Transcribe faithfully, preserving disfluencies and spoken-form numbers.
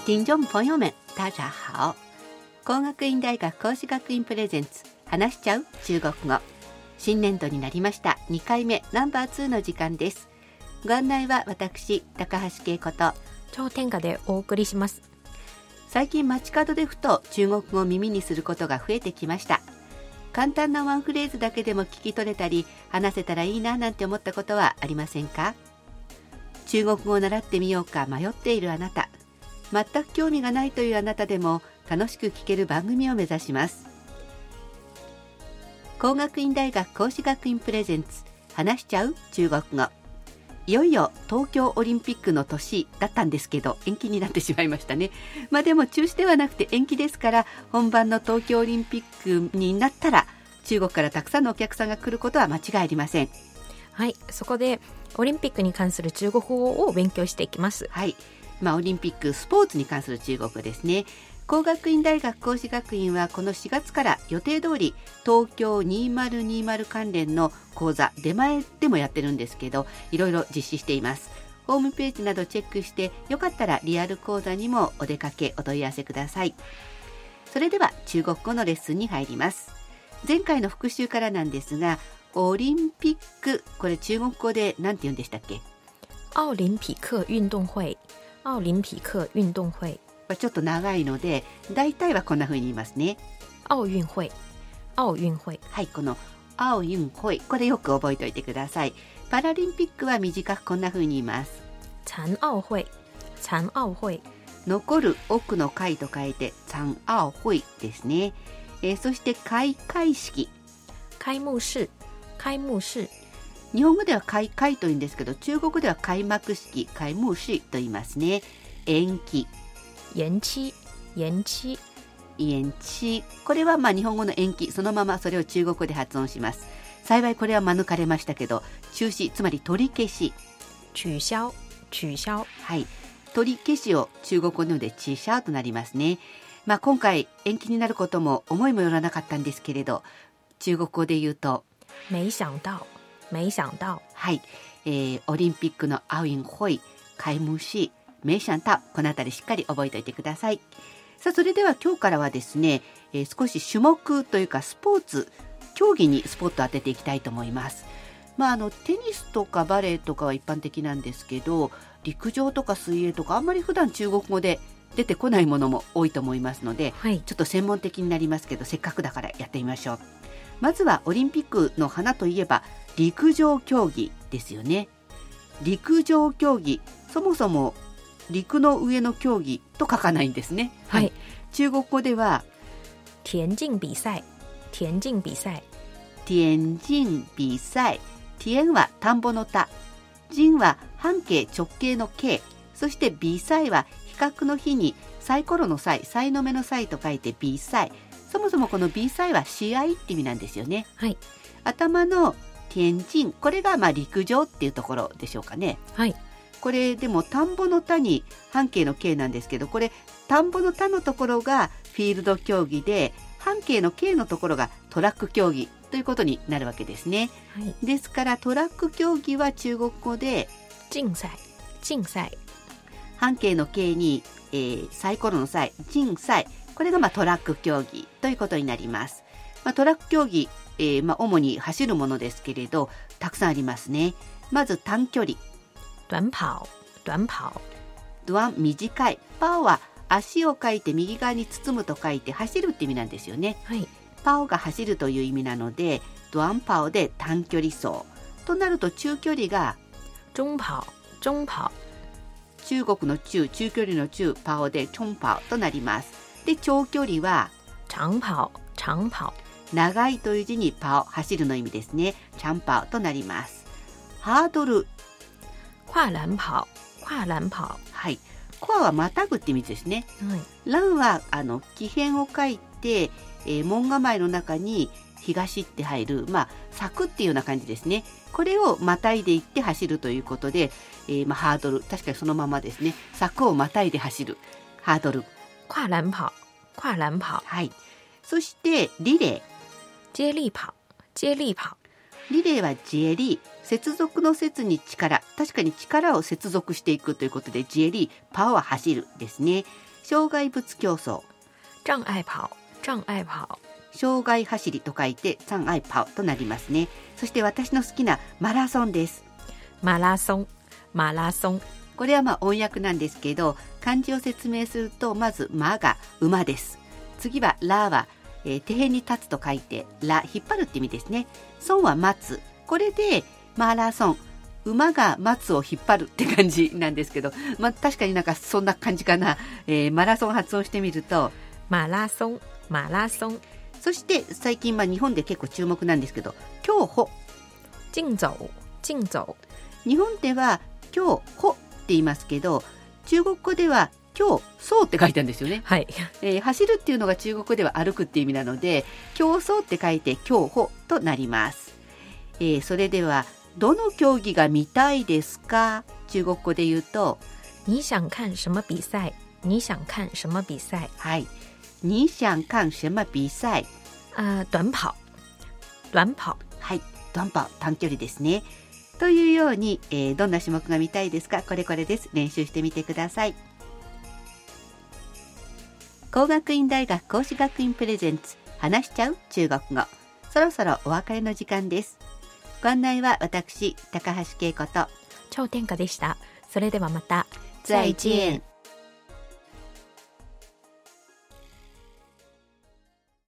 听众朋友们大家好。工学院大学講師学院プレゼンツ話しちゃう中国語。新年度になりました。にかいめナンバーツーの時間です。ご案内は私高橋恵子と超天下でお送りします。 最近街角でふと中国語を耳にすることが増えてきました。簡単なワンフレーズだけでも聞き取れたり話せたらいいななんて思ったことはありませんか？中国語を習ってみようか迷っているあなた、全く興味がないというあなたでも楽しく聞ける番組を目指します。工学院大学講師学院プレゼンツ話しちゃう中国語。いよいよ東京オリンピックの年だったんですけど延期になってしまいましたね。まあでも中止ではなくて延期ですから、本番の東京オリンピックになったら中国からたくさんのお客さんが来ることは間違いありません。 はい、そこでオリンピックに関する中国語を勉強していきます。 はい、まあ、オリンピックスポーツに関する中国語ですね。工学院大学講師学院はこのしがつから予定通り東京にせんにじゅう関連の講座出前でもやってるんですけど、いろいろ実施しています。ホームページなどチェックしてよかったらリアル講座にもお出かけお問い合わせください。それでは中国語のレッスンに入ります。前回の復習からなんですが、オリンピック、これ中国語で何て言うんでしたっけ？ 奥林匹克運動会、奥林匹克運動会。 ちょっと長いので大体はこんな風に言いますね。 奥運会、奥運会。 はい、この奥運会、これよく覚えておいてください。パラリンピックは短くこんな風に言います。 残奥会、残奥会。 残る奥の会と書いて残奥会ですね。えー、そして開会式、 開幕式、開幕式。 日本語では開会というんですけど、中国では開幕式、開幕式と言いますね。延期、 延期、延期、 延期。これはまあ日本語の延期、そのままそれを中国語で発音します。幸いこれは免れましたけど、中止、つまり取り消し、 取消、取消。 はい、取り消しを中国語ので取消となりますね。まあ今回延期になることも思いもよらなかったんですけれど、中国語で言うと没想到、没想到。 はい、えー、オリンピックの奥運会、開幕式、没想到、このあたりしっかり覚えておいてください。さあ、それでは今日からはですね、えー、少し種目というかスポーツ、競技にスポットを当てていきたいと思います。まあ、あのテニスとかバレーとかは一般的なんですけど、陸上とか水泳とかあんまり普段中国語で出てこないものも多いと思いますので、 はい、 ちょっと専門的になりますけど、せっかくだからやってみましょう。まずはオリンピックの花といえば陸上競技ですよね。陸上競技、そもそも陸の上の競技と書かないんですね。 はい、はい、 中国語では田径比賽、田径比賽、 田径比賽。田は田んぼの田、径は半径直径の径、そして比賽は比較の比にサイコロの際、サイの目の際と書いて比賽。そもそもこの比賽は試合って意味なんですよね。 はい、 頭の田径、これがまあ陸上っていうところでしょうかね。 はい、 これでも田んぼの田に半径の径なんですけど、これ田んぼの田のところがフィールド競技で、半径の径のところがトラック競技ということになるわけですね。 はい、 ですからトラック競技は中国語で競賽、競賽。 半径の径に、えー、サイコロの際、競賽、これがまあトラック競技ということになります。まあ、トラック競技、えーまあ、主に走るものですけれど、たくさんありますね。まず短距離、 短跑、短跑。 短、短い。パオは足を書いて右側に包むと書いて走るって意味なんですよね。 はい、 パオが走るという意味なので、短パオで短距離走となると、中距離が中跑、中跑。 中国の中、中距離の中、パオでチョンパオとなります。で、長距離は長跑、長跑。 長いという字にパオ、走るの意味ですね。チャンパオとなります。ハードル、 跨欄跑、跨欄跑。 はい、コアはまたぐって意味ですね。 はい、 欄はあの木片を書いて、えー、門構えの中に東って入る、まあ柵っていうような感じですね。これをまたいでいって走るということで、えーまあ、ハードル、確かにそのままですね。柵をまたいで走るハードル、 跨欄跑、跨欄跑。 はい。そしてリレー、 接力跑、接力跑。 リレーはジェリー、接続の接に力、確かに力を接続していくということでジェリー、パワー走るですね。 障害物競争、 障碍跑障礙跑、 障害走りと書いて障礙跑となりますね。そして私の好きなマラソンです。 マラソンマラソン、 これはまあ音訳なんですけど、漢字を説明すると、まず馬が馬です。次はラは、えー、手辺に立つと書いてラ、引っ張るって意味ですね。ソンは待つ。これでマラソン、馬が松を引っ張るって感じなんですけど、まあ確かになんかそんな感じかな。えー、マラソン発音してみるとマラソンマラソン。 そして最近まあ日本で結構注目なんですけど、競歩、 競走競走。 日本では競歩って言いますけど、中国語では競走って書いてあるんですよね。 はい、 えー、走るっていうのが中国語では歩くっていう意味なので、競走って書いて競歩となります。えー、それではどの競技が見たいですか？中国語で言うと、 你想看什么比赛？你想看什么比赛？ はい。你想看什么比賽？ あ、短跑短跑。 はい。短跑、短距離ですね。というように、えー、どんな種目が見たいですか？これこれです。練習してみてください。工学院大学講師学院プレゼンツ、話しちゃう中国語。そろそろお別れの時間です。ご案内は私、高橋恵子と超天下でした。それではまた。 再見。